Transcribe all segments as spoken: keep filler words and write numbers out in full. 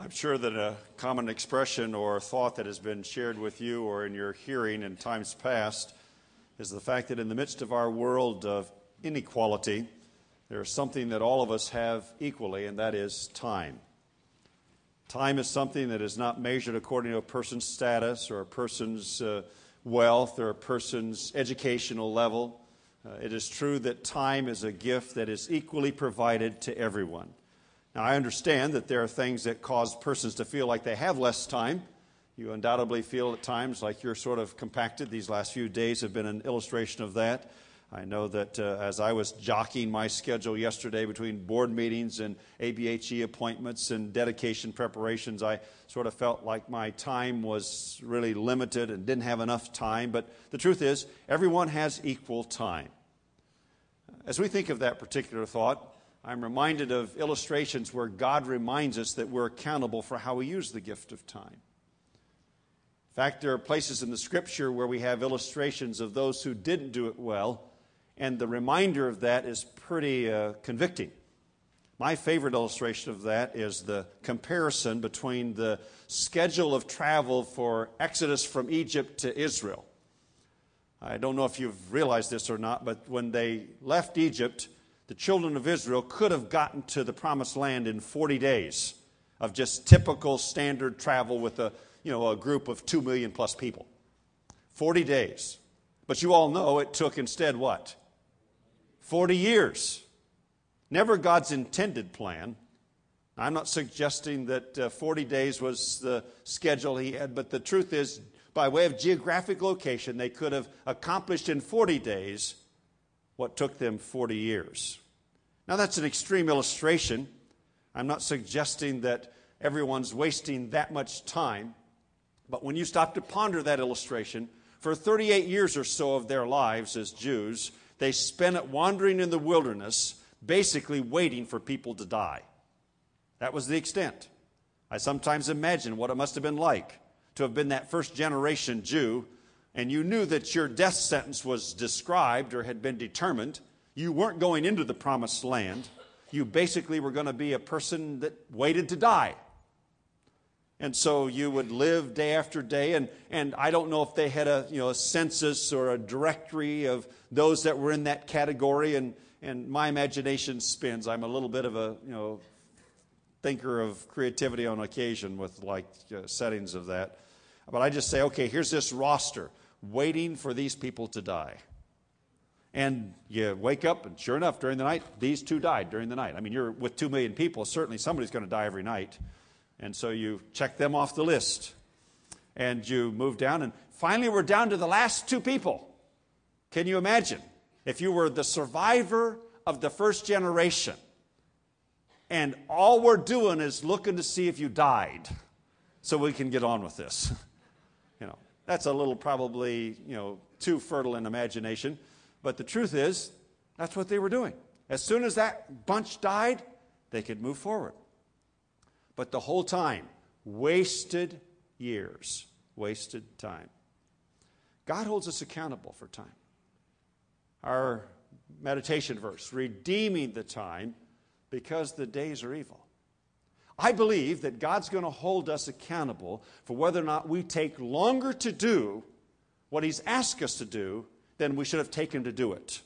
I'm sure that a common expression or thought that has been shared with you or in your hearing in times past is the fact that in the midst of our world of inequality, there is something that all of us have equally, and that is time. Time is something that is not measured according to a person's status or a person's uh, wealth or a person's educational level. Uh, it is true that time is a gift that is equally provided to everyone. Now, I understand that there are things that cause persons to feel like they have less time. You undoubtedly feel at times like you're sort of compacted. These last few days have been an illustration of that. I know that uh, as I was jockeying my schedule yesterday between board meetings and A B H E appointments and dedication preparations, I sort of felt like my time was really limited and didn't have enough time. But the truth is, everyone has equal time. As we think of that particular thought, I'm reminded of illustrations where God reminds us that we're accountable for how we use the gift of time. In fact, there are places in the Scripture where we have illustrations of those who didn't do it well, and the reminder of that is pretty uh, convicting. My favorite illustration of that is the comparison between the schedule of travel for Exodus from Egypt to Israel. I don't know if you've realized this or not, but when they left Egypt, the children of Israel could have gotten to the Promised Land in forty days of just typical standard travel with a, you know, a group of two million plus people. forty days. But you all know it took instead what? forty years. Never God's intended plan. I'm not suggesting that uh, forty days was the schedule he had, but the truth is, by way of geographic location, they could have accomplished in forty days what took them forty years. Now, that's an extreme illustration. I'm not suggesting that everyone's wasting that much time. But when you stop to ponder that illustration, for thirty-eight years or so of their lives as Jews, they spent it wandering in the wilderness, basically waiting for people to die. That was the extent. I sometimes imagine what it must have been like to have been that first generation Jew, and you knew that your death sentence was described or had been determined. You weren't going into the Promised Land. You basically were going to be a person that waited to die. And so you would live day after day, and, and I don't know if they had a, you know, a census or a directory of those that were in that category, and, and my imagination spins. I'm a little bit of a, you know, thinker of creativity on occasion with like uh, settings of that. But I just say, okay, here's this roster waiting for these people to die. And you wake up, and sure enough, during the night, these two died during the night. I mean, you're with two million people, certainly somebody's going to die every night. And so you check them off the list. And you move down, and finally we're down to the last two people. Can you imagine if you were the survivor of the first generation, and all we're doing is looking to see if you died so we can get on with this? You know, that's a little probably, you know, too fertile in imagination. But the truth is, that's what they were doing. As soon as that bunch died, they could move forward. But the whole time, wasted years, wasted time. God holds us accountable for time. Our meditation verse, redeeming the time because the days are evil. I believe that God's going to hold us accountable for whether or not we take longer to do what He's asked us to do than we should have taken to do it.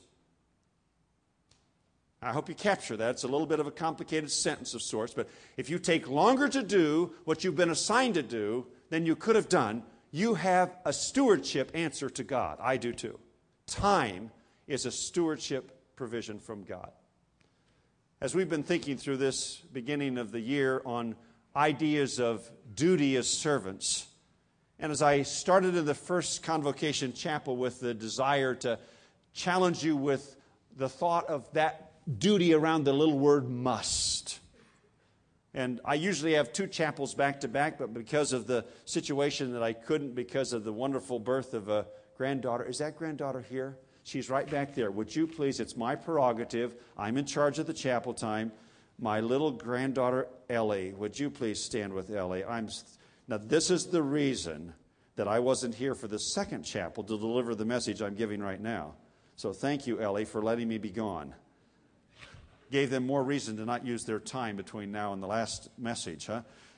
I hope you capture that. It's a little bit of a complicated sentence of sorts, but if you take longer to do what you've been assigned to do than you could have done, you have a stewardship answer to God. I do too. Time is a stewardship provision from God. As we've been thinking through this beginning of the year on ideas of duty as servants, and as I started in the first Convocation Chapel with the desire to challenge you with the thought of that duty around the little word must. And I usually have two chapels back to back, but because of the situation that I couldn't, because of the wonderful birth of a granddaughter. Is that granddaughter here? She's right back there. Would you please, it's my prerogative. I'm in charge of the chapel time. My little granddaughter, Ellie, would you please stand with Ellie? I'm Now, this is the reason that I wasn't here for the second chapel to deliver the message I'm giving right now. So thank you, Ellie, for letting me be gone. Gave them more reason to not use their time between now and the last message, huh?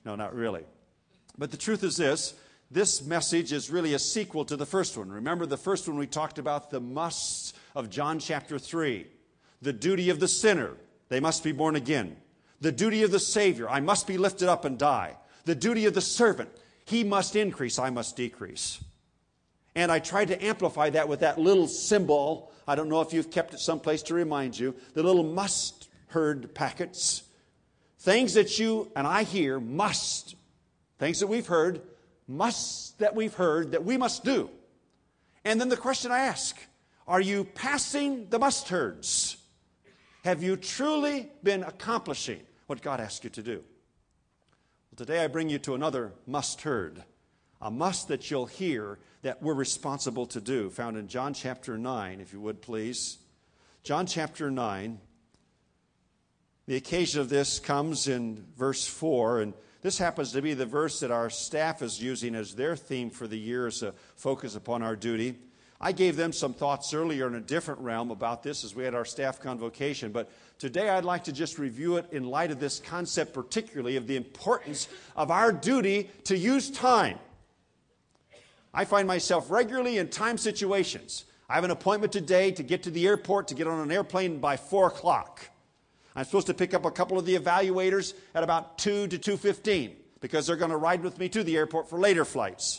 No, not really. But the truth is this. This message is really a sequel to the first one. Remember the first one we talked about the musts of John chapter three. The duty of the sinner. They must be born again. The duty of the Savior. I must be lifted up and die. The duty of the servant. He must increase. I must decrease. And I tried to amplify that with that little symbol. I don't know if you've kept it someplace to remind you. The little must-heard packets. Things that you and I hear must. Things that we've heard must that we've heard that we must do. And then the question I ask, are you passing the must-heards? Have you truly been accomplishing what God asked you to do? Well, today I bring you to another must-heard, a must that you'll hear that we're responsible to do, found in John chapter nine, if you would please. John chapter nine. The occasion of this comes in verse four, and this happens to be the verse that our staff is using as their theme for the year as a focus upon our duty. I gave them some thoughts earlier in a different realm about this as we had our staff convocation, but today I'd like to just review it in light of this concept, particularly of the importance of our duty to use time. I find myself regularly in time situations. I have an appointment today to get to the airport, to get on an airplane by four o'clock. I'm supposed to pick up a couple of the evaluators at about two to two fifteen because they're going to ride with me to the airport for later flights.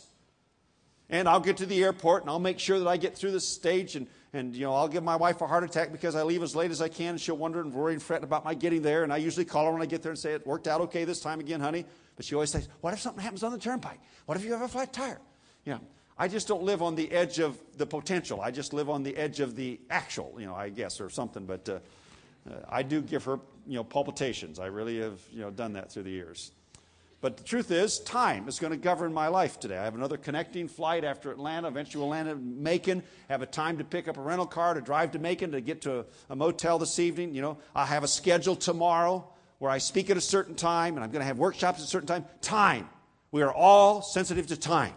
And I'll get to the airport and I'll make sure that I get through this stage and, and you know, I'll give my wife a heart attack because I leave as late as I can and she'll wonder and worry and fret about my getting there. And I usually call her when I get there and say, it worked out okay this time again, honey. But she always says, what if something happens on the turnpike? What if you have a flat tire? You know, I just don't live on the edge of the potential. I just live on the edge of the actual, you know, I guess, or something. But uh, uh, I do give her, you know, palpitations. I really have, you know, done that through the years. But the truth is, time is going to govern my life today. I have another connecting flight after Atlanta, eventually we'll land in Macon, have a time to pick up a rental car to drive to Macon to get to a, a motel this evening. You know, I have a schedule tomorrow where I speak at a certain time, and I'm going to have workshops at a certain time. Time. We are all sensitive to time.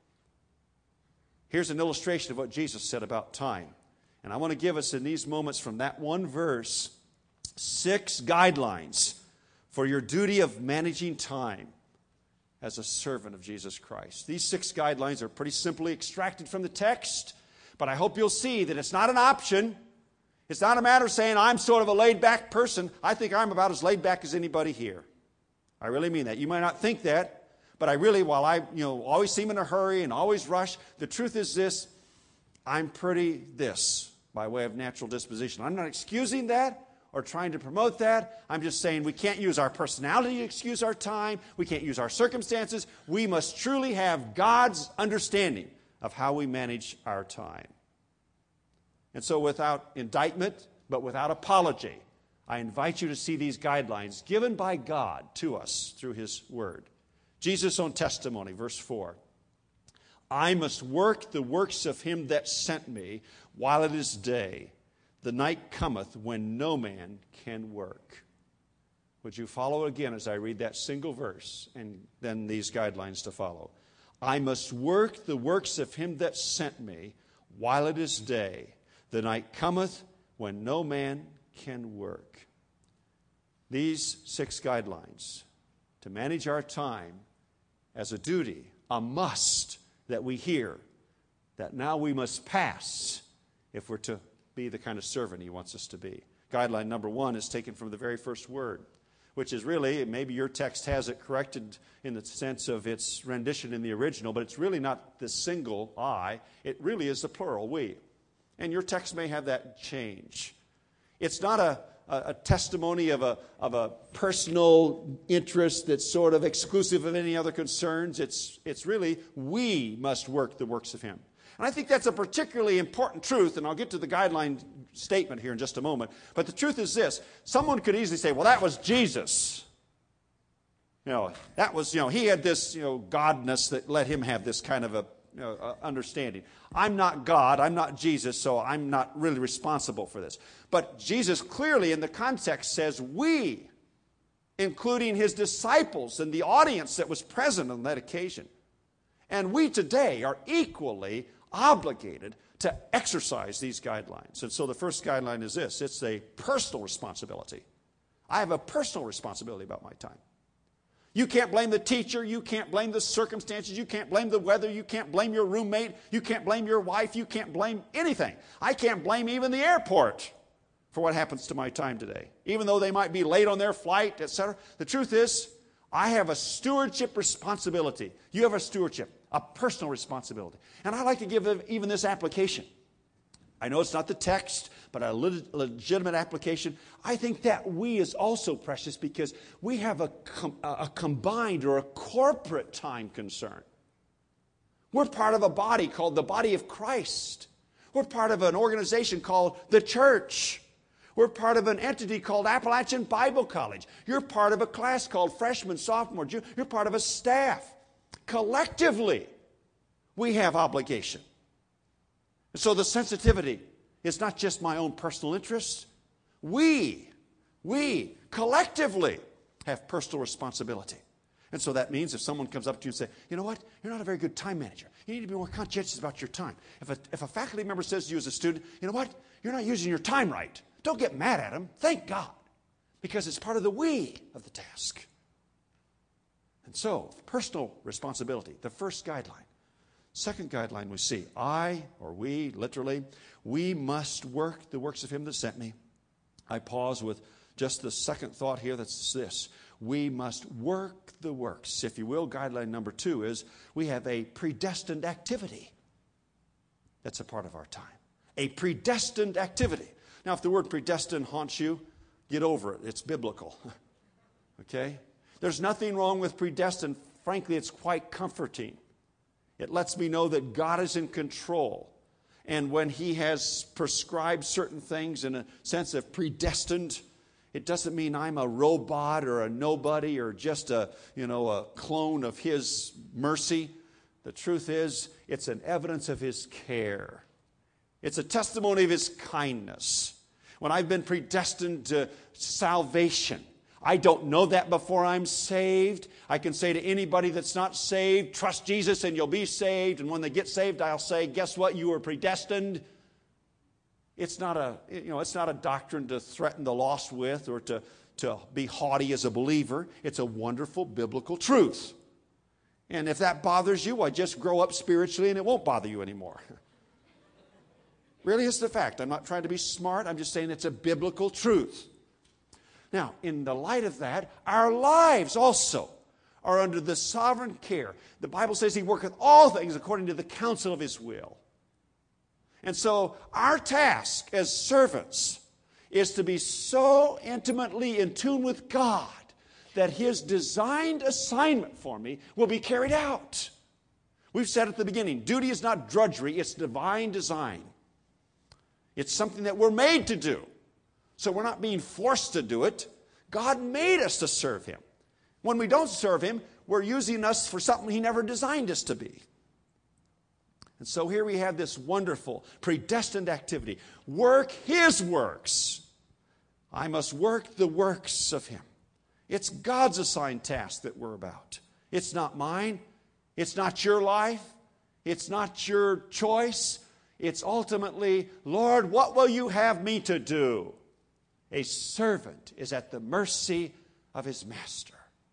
Here's an illustration of what Jesus said about time. And I want to give us in these moments from that one verse, six guidelines for your duty of managing time as a servant of Jesus Christ. These six guidelines are pretty simply extracted from the text, but I hope you'll see that it's not an option. It's not a matter of saying, I'm sort of a laid-back person. I think I'm about as laid-back as anybody here. I really mean that. You might not think that, but I really, while I you know, always seem in a hurry and always rush, the truth is this, I'm pretty this by way of natural disposition. I'm not excusing that or trying to promote that. I'm just saying we can't use our personality to excuse our time. We can't use our circumstances. We must truly have God's understanding of how we manage our time. And so without indictment, but without apology, I invite you to see these guidelines given by God to us through His Word. Jesus' own testimony, verse four. I must work the works of Him that sent me while it is day. The night cometh when no man can work. Would you follow again as I read that single verse and then these guidelines to follow? I must work the works of Him that sent me while it is day. The night cometh when no man can work. These six guidelines to manage our time as a duty, a must that we hear, that now we must pass if we're to be the kind of servant He wants us to be. Guideline number one is taken from the very first word, which is really, maybe your text has it corrected in the sense of its rendition in the original, but it's really not the single I. It really is the plural, we. And your text may have that change. It's not a, a, a testimony of a, of a personal interest that's sort of exclusive of any other concerns. It's, it's really, we must work the works of Him. And I think that's a particularly important truth, and I'll get to the guideline statement here in just a moment. But the truth is this. Someone could easily say, well, that was Jesus. You know, that was, you know, He had this, you know, godness that let Him have this kind of a you know, uh, understanding. I'm not God, I'm not Jesus, so I'm not really responsible for this. But Jesus clearly in the context says we, including His disciples and the audience that was present on that occasion. And we today are equally obligated to exercise these guidelines. And so the first guideline is this. It's a personal responsibility. I have a personal responsibility about my time. You can't blame the teacher. You can't blame the circumstances. You can't blame the weather. You can't blame your roommate. You can't blame your wife. You can't blame anything. I can't blame even the airport for what happens to my time today. Even though they might be late on their flight, et cetera. The truth is, I have a stewardship responsibility. You have a stewardship, a personal responsibility. And I like to give even this application. I know it's not the text, but a legitimate application. I think that we is also precious because we have a, com- a combined or a corporate time concern. We're part of a body called the body of Christ. We're part of an organization called the church. We're part of an entity called Appalachian Bible College. You're part of a class called freshman, sophomore, junior. You're part of a staff. Collectively, we have obligation. So the sensitivity is not just my own personal interests. We, we collectively have personal responsibility. And so that means if someone comes up to you and says, you know what, you're not a very good time manager. You need to be more conscientious about your time. If a, if a faculty member says to you as a student, you know what, you're not using your time right, don't get mad at them. Thank God. Because it's part of the we of the task. And so, personal responsibility, the first guideline. Second guideline we see, I, or we, literally, we must work the works of him that sent me. I pause with just the second thought here, that's this. We must work the works. If you will, guideline number two is we have a predestined activity that's a part of our time. A predestined activity. Now, if the word predestined haunts you, get over it. It's biblical. Okay? There's nothing wrong with predestined. Frankly, it's quite comforting. It lets me know that God is in control. And when he has prescribed certain things in a sense of predestined, it doesn't mean I'm a robot or a nobody or just a, you know, a clone of his mercy. The truth is, it's an evidence of his care. It's a testimony of his kindness. When I've been predestined to salvation, I don't know that before I'm saved. I can say to anybody that's not saved, trust Jesus and you'll be saved. And when they get saved, I'll say, guess what? You were predestined. It's not a, you know, it's not a doctrine to threaten the lost with or to, to be haughty as a believer. It's a wonderful biblical truth. And if that bothers you, well, just grow up spiritually and it won't bother you anymore. Really, it's the fact. I'm not trying to be smart. I'm just saying it's a biblical truth. Now, in the light of that, our lives also are under the sovereign care. The Bible says he worketh all things according to the counsel of his will. And so our task as servants is to be so intimately in tune with God that his designed assignment for me will be carried out. We've said at the beginning, duty is not drudgery, it's divine design. It's something that we're made to do. So we're not being forced to do it. God made us to serve him. When we don't serve him, we're using us for something he never designed us to be. And so here we have this wonderful, predestined activity. Work his works. I must work the works of him. It's God's assigned task that we're about. It's not mine. It's not your life. It's not your choice. It's ultimately, Lord, what will you have me to do? A servant is at the mercy of his master.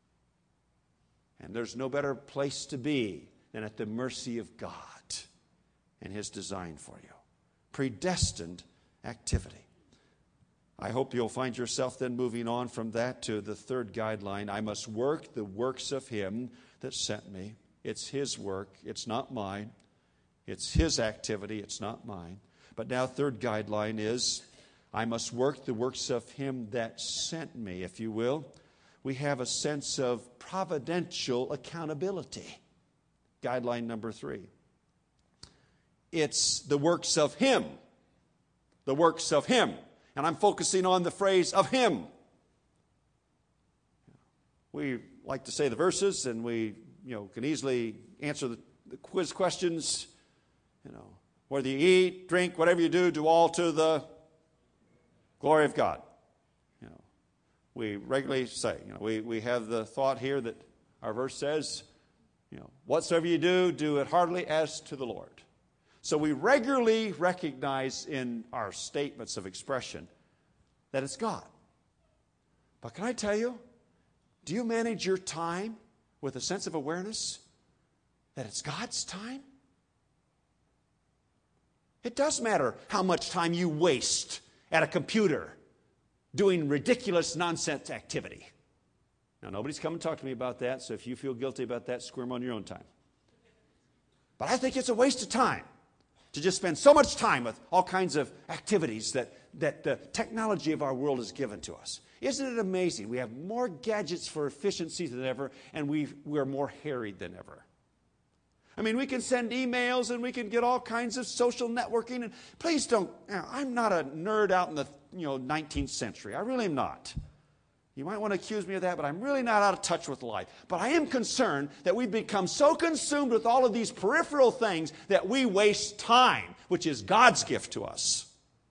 And there's no better place to be than at the mercy of God and his design for you. Predestined activity. I hope you'll find yourself then moving on from that to the third guideline. I must work the works of him that sent me. It's his work. It's not mine. It's his activity. It's not mine. But now third guideline is I must work the works of him that sent me, if you will. We have a sense of providential accountability. Guideline number three. It's the works of him. The works of him. And I'm focusing on the phrase of him. We like to say the verses, and we, you know, can easily answer the, the quiz questions. You know, whether you eat, drink, whatever you do, do all to the glory of God. You know, we regularly say, you know, we, we have the thought here that our verse says, you know, whatsoever you do, do it heartily as to the Lord. So we regularly recognize in our statements of expression that it's God. But can I tell you, Do you manage your time with a sense of awareness that it's God's time? It does matter how much time you waste at a computer doing ridiculous nonsense activity. Now, nobody's come and talked to me about that, so if you feel guilty about that, squirm on your own time. But I think it's a waste of time to just spend so much time with all kinds of activities that, that the technology of our world has given to us. Isn't it amazing? We have more gadgets for efficiency than ever, and we've, we're more harried than ever. I mean, we can send emails and we can get all kinds of social networking. And please don't, you know, I'm not a nerd out in the you know nineteenth century. I really am not. You might want to accuse me of that, but I'm really not out of touch with life. But I am concerned that we've become so consumed with all of these peripheral things that we waste time, which is God's gift to us.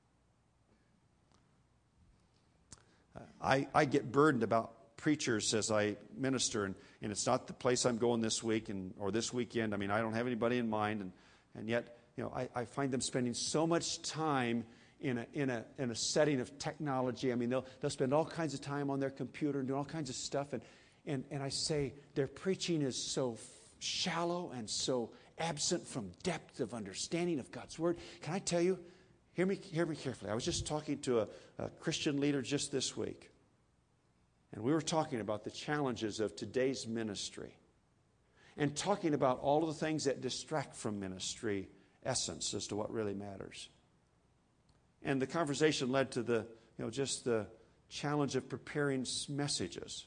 I, I get burdened about preachers as I minister, and, and it's not the place I'm going this week and or this weekend. I mean, I don't have anybody in mind, and, and yet, you know, I, I find them spending so much time in a in a in a setting of technology. I mean, they'll they'll spend all kinds of time on their computer and doing all kinds of stuff, and and and I say their preaching is so shallow and so absent from depth of understanding of God's Word. Can I tell you? Hear me, hear me carefully. I was just talking to a, a Christian leader just this week. And we were talking about the challenges of today's ministry. And talking about all of the things that distract from ministry essence as to what really matters. And the conversation led to the, you know, just the challenge of preparing messages.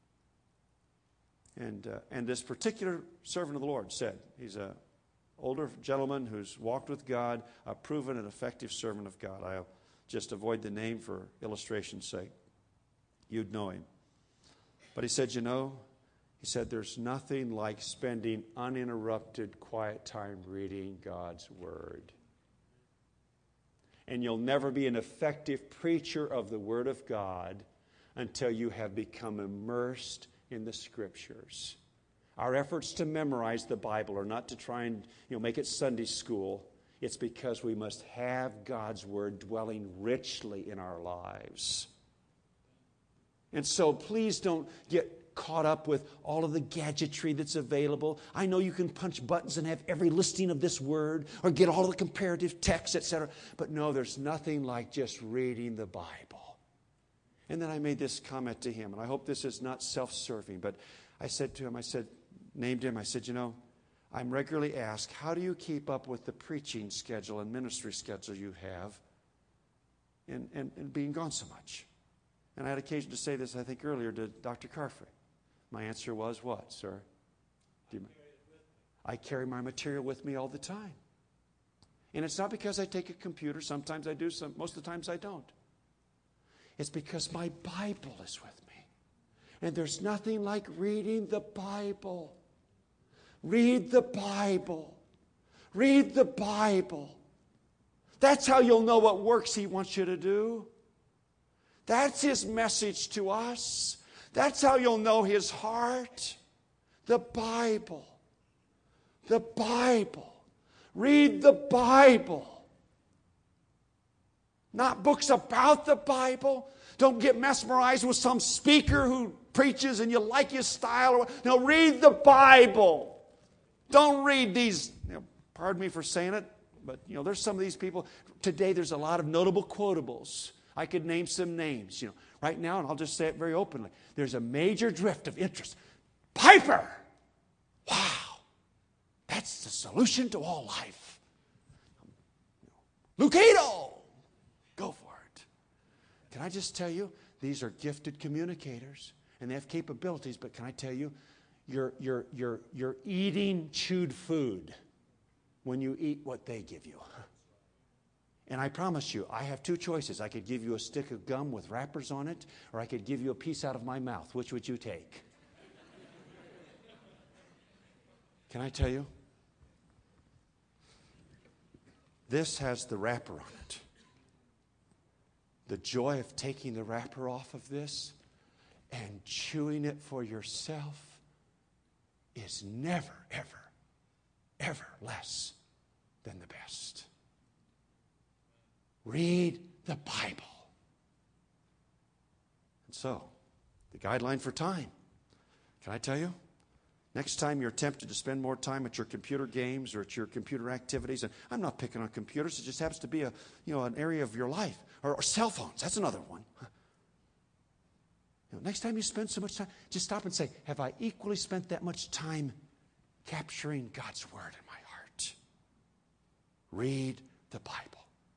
And, uh, and this particular servant of the Lord said, he's a older gentleman who's walked with God, a proven and effective servant of God. I'll just avoid the name for illustration's sake. You'd know him. But he said, you know, he said, there's nothing like spending uninterrupted quiet time reading God's Word. And you'll never be an effective preacher of the Word of God until you have become immersed in the Scriptures. Our efforts to memorize the Bible are not to try and you know, make it Sunday school. It's because we must have God's Word dwelling richly in our lives. And so please don't get caught up with all of the gadgetry that's available. I know you can punch buttons and have every listing of this word or get all the comparative texts, et cetera. But no, there's nothing like just reading the Bible. And then I made this comment to him, and I hope this is not self-serving, but I said to him, I said, named him, I said, you know, I'm regularly asked, how do you keep up with the preaching schedule and ministry schedule you have and, and, and being gone so much? And I had occasion to say this, I think, earlier to Doctor Carfrey. My answer was what, sir? Do you, I carry my material with me all the time. And it's not because I take a computer. Sometimes I do, some, most of the times I don't. It's because my Bible is with me. And there's nothing like reading the Bible. Read the Bible. Read the Bible. That's how you'll know what works He wants you to do. That's His message to us. That's how you'll know His heart. The Bible. The Bible. Read the Bible. Not books about the Bible. Don't get mesmerized with some speaker who preaches and you like his style. No, read the Bible. Don't read these, you know, pardon me for saying it, but you know, there's some of these people. Today there's a lot of notable quotables. I could name some names, you know, right now, and I'll just say it very openly. There's a major drift of interest. Piper! Wow! That's the solution to all life. Lucado! Go for it. Can I just tell you, these are gifted communicators, and they have capabilities, but can I tell you, you're, you're, you're, you're eating chewed food when you eat what they give you. And I promise you, I have two choices. I could give you a stick of gum with wrappers on it, or I could give you a piece out of my mouth. Which would you take? Can I tell you? This has the wrapper on it. The joy of taking the wrapper off of this and chewing it for yourself is never, ever, ever less than the best. Read the Bible. And so, the guideline for time Can I tell you? Next time you're tempted to spend more time at your computer games or at your computer activities, and I'm not picking on computers, it just happens to be a, you know, an area of your life. Or, or cell phones, that's another one. You know, next time you spend so much time, just stop and say, have I equally spent that much time capturing God's Word in my heart? Read the Bible.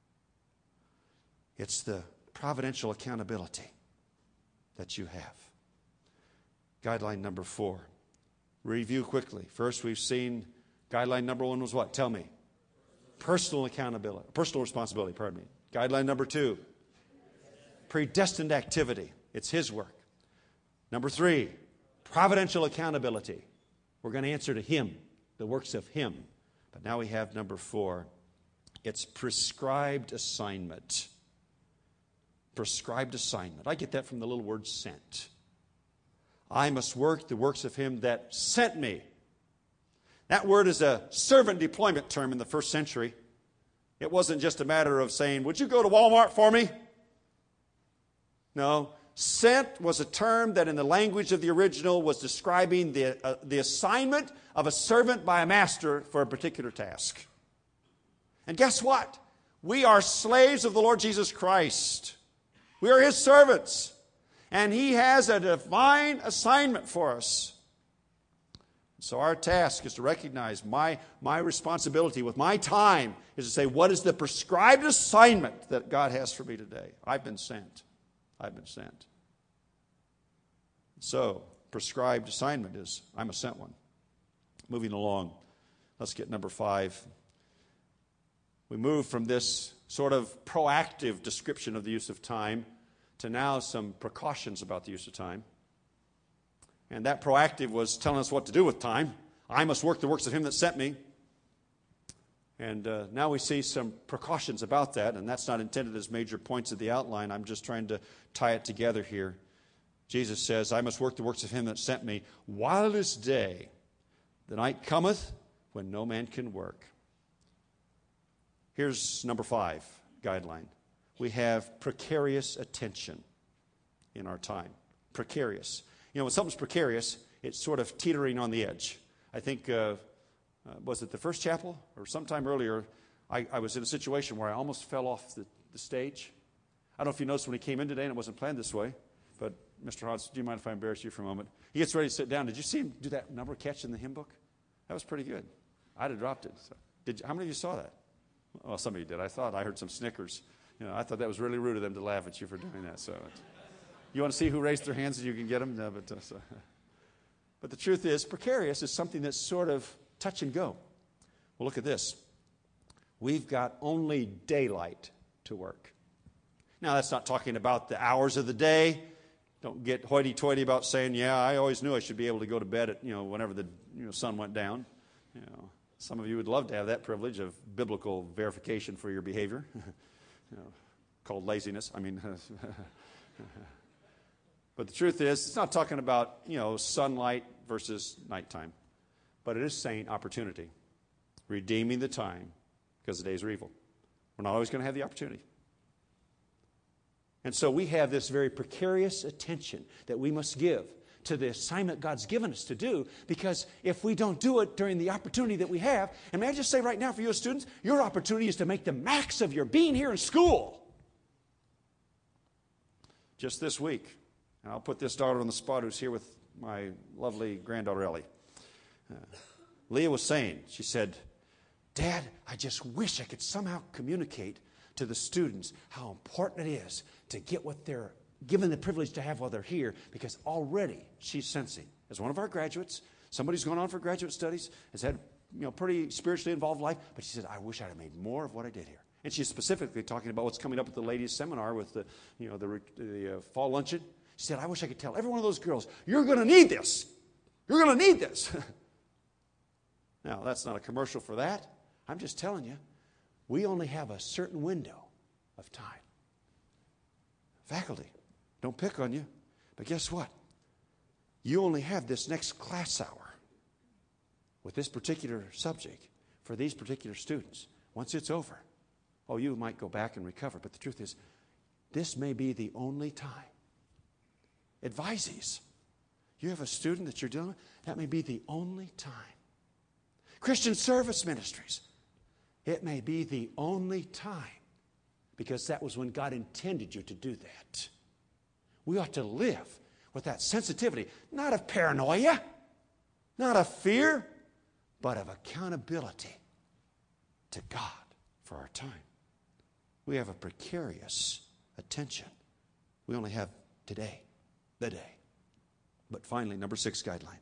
It's the providential accountability that you have. Guideline number four. Review quickly. First, we've seen guideline number one was what? Tell me. Personal accountability. Personal responsibility, pardon me. Guideline number two. Predestined activity. It's His work. Number three. Providential accountability. We're going to answer to Him, the works of Him. But now we have number four. It's prescribed assignment. Prescribed assignment. I get that from the little word sent. I must work the works of Him that sent me. That word is a servant deployment term in the first century. It wasn't just a matter of saying, would you go to Walmart for me? No. Sent was a term that in the language of the original was describing the, uh, the assignment of a servant by a master for a particular task. And guess what? We are slaves of the Lord Jesus Christ. We are His servants. And He has a divine assignment for us. So our task is to recognize my, my responsibility with my time is to say, what is the prescribed assignment that God has for me today? I've been sent. I've been sent. So, prescribed assignment is, I'm a sent one. Moving along, let's get number five. We move from this sort of proactive description of the use of time to now some precautions about the use of time. And that proactive was telling us what to do with time. I must work the works of Him that sent me. And uh, now we see some precautions about that, and that's not intended as major points of the outline. I'm just trying to tie it together here. Jesus says, I must work the works of Him that sent me while it is day. The night cometh when no man can work. Here's number five guideline. We have precarious attention in our time. Precarious. You know, when something's precarious, it's sort of teetering on the edge. I think, uh, uh, was it the first chapel or sometime earlier, I, I was in a situation where I almost fell off the, the stage. I don't know if you noticed when he came in today, and it wasn't planned this way, but Mister Hodge, do you mind if I embarrass you for a moment? He gets ready to sit down. Did you see him do that number catch in the hymn book? That was pretty good. I'd have dropped it. So, did you, how many of you saw that? Well, some of you did. I thought I heard some snickers. You know, I thought that was really rude of them to laugh at you for doing that. So, you want to see who raised their hands and you can get them? No, but, uh, so. But the truth is, precarious is something that's sort of touch and go. Well, look at this. We've got only daylight to work. Now, that's not talking about the hours of the day. Don't get hoity-toity about saying, yeah, I always knew I should be able to go to bed at, you know, whenever the you know, sun went down. You know, some of you would love to have that privilege of biblical verification for your behavior. You know, called laziness. I mean, but the truth is, it's not talking about, you know, sunlight versus nighttime. But it is saying opportunity. Redeeming the time because the days are evil. We're not always going to have the opportunity. And so we have this very precarious attention that we must give to the assignment God's given us to do, because if we don't do it during the opportunity that we have, and may I just say right now for you students, your opportunity is to make the max of your being here in school. Just this week, and I'll put this daughter on the spot who's here with my lovely granddaughter Ellie. Uh, Leah was saying, she said, Dad, I just wish I could somehow communicate to the students how important it is to get what they're given the privilege to have while they're here, because already she's sensing, as one of our graduates, somebody who's gone on for graduate studies, has had you know pretty spiritually involved life, but she said, I wish I'd have made more of what I did here. And she's specifically talking about what's coming up at the ladies' seminar with the you know the, the uh, fall luncheon. She said, I wish I could tell every one of those girls, you're going to need this. You're going to need this. Now, that's not a commercial for that. I'm just telling you, we only have a certain window of time. Faculty, don't pick on you, but guess what? You only have this next class hour with this particular subject for these particular students. Once it's over, oh, you might go back and recover, but the truth is, this may be the only time. Advisees, You have a student that you're dealing with, that may be the only time. Christian service ministries, it may be the only time, because that was when God intended you to do that. We ought to live with that sensitivity, not of paranoia, not of fear, but of accountability to God for our time. We have a precarious attention. We only have today, the day. But finally, number six guideline.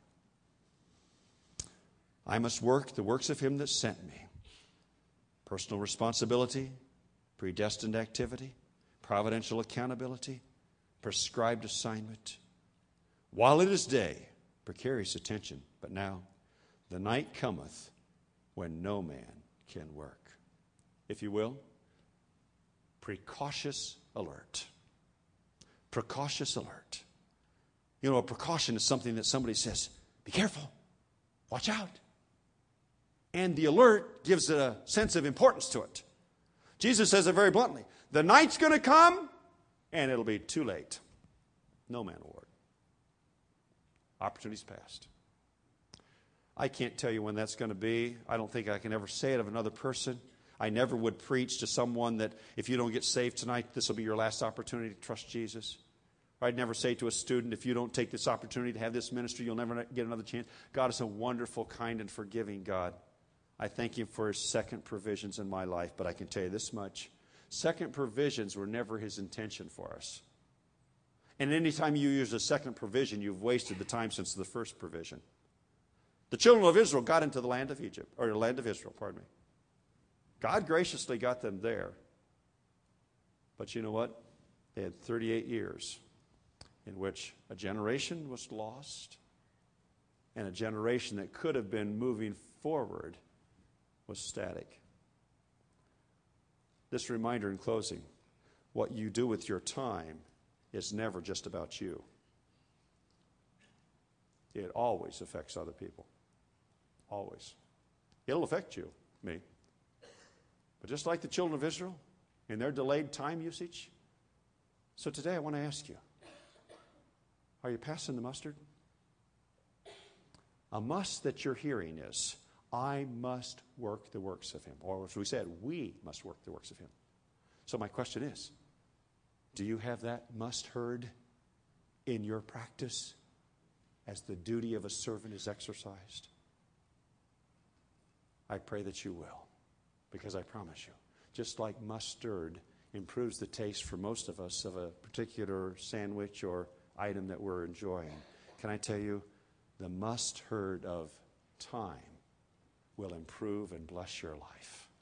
I must work the works of him that sent me. Personal responsibility, predestined activity, providential accountability, prescribed assignment. While it is day, precarious attention, but now the night cometh when no man can work. If you will, precautious alert. Precautious alert. You know, a precaution is something that somebody says, be careful, watch out. And the alert gives it a sense of importance to it. Jesus says it very bluntly. The night's going to come, and it'll be too late. No man will work. Opportunity's past. I can't tell you when that's going to be. I don't think I can ever say it of another person. I never would preach to someone that if you don't get saved tonight, this will be your last opportunity to trust Jesus. Or I'd never say to a student, if you don't take this opportunity to have this ministry, you'll never get another chance. God is a wonderful, kind, and forgiving God. I thank Him for His second provisions in my life, but I can tell you this much. Second provisions were never His intention for us. And any time you use a second provision, you've wasted the time since the first provision. The children of Israel got into the land of Egypt, or the land of Israel, pardon me. God graciously got them there. But you know what? They had thirty-eight years in which a generation was lost, and a generation that could have been moving forward was static. This reminder in closing, what you do with your time is never just about you. It always affects other people. Always. It'll affect you, me. But just like the children of Israel in their delayed time usage, so today I want to ask you, are you passing the mustard? A must that you're hearing is, I must work the works of Him. Or as we said, we must work the works of Him. So my question is, do you have that must heard in your practice as the duty of a servant is exercised? I pray that you will, because I promise you, just like mustard improves the taste for most of us of a particular sandwich or item that we're enjoying, can I tell you, the must heard of time will improve and bless your life.